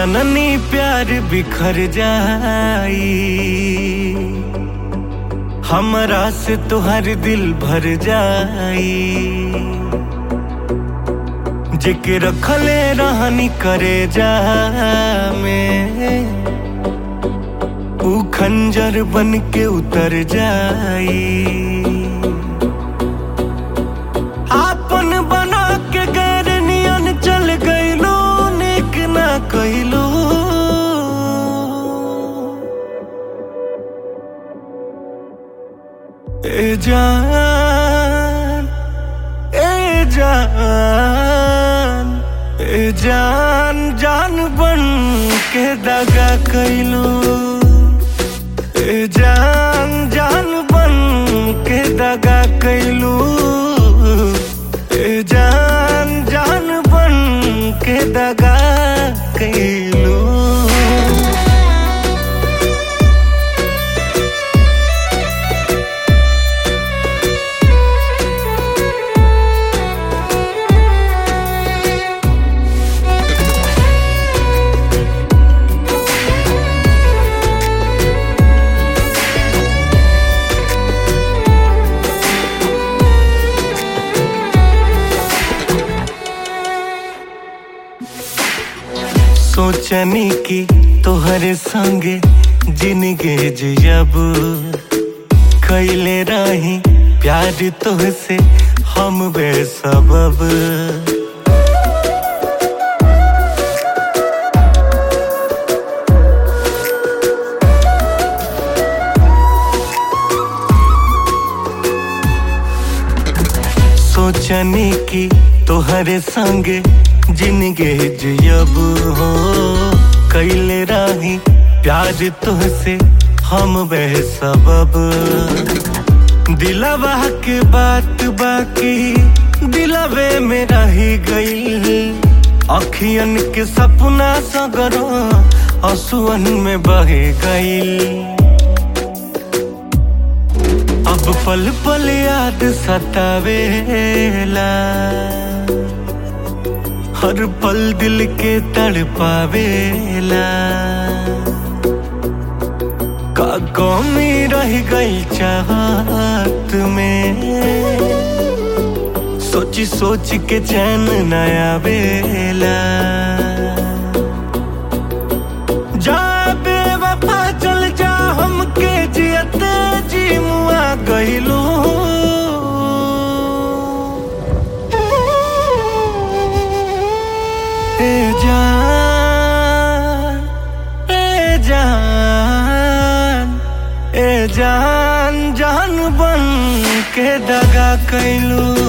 जननी प्यार बिखर जाई, हमरा से तुहर दिल भर जाई। जेके रखले रहनी करे जा में, ऊ खंजर बन के उतर जाई। आपन बना के गैर नियन चल गइलो, नेक ना कइलो। ए जान, ए जान, ए जान, जान बन के दगा कइलो। ए जान, जान बन के दगा कइलो। ए जान, जान बन के दगा कइलो। सोचनी की तोहरे संगे जिंदगी जियब, कइले रही प्यार तोहसे हम बेसबब। सोचनी की तोहरे संगे जिंदगी जियब हो, कइले रही प्यार तुहसे हम बेसबब। दिलवा के बात बाकी दिलवे में रही गई, अखियन के सपना सगरो आंसुअन में बह गई। अब पल पल याद सतावेला, हर पल दिल के तड़पावेला। का कमी रह गई चाहत में, सोची सोच के चैन न आवेला। जा बेवफा चल जा, हमके जियते जी मुआ गइलो। ए जान, ए जान, ए जान, जान बन के दगा कइलो।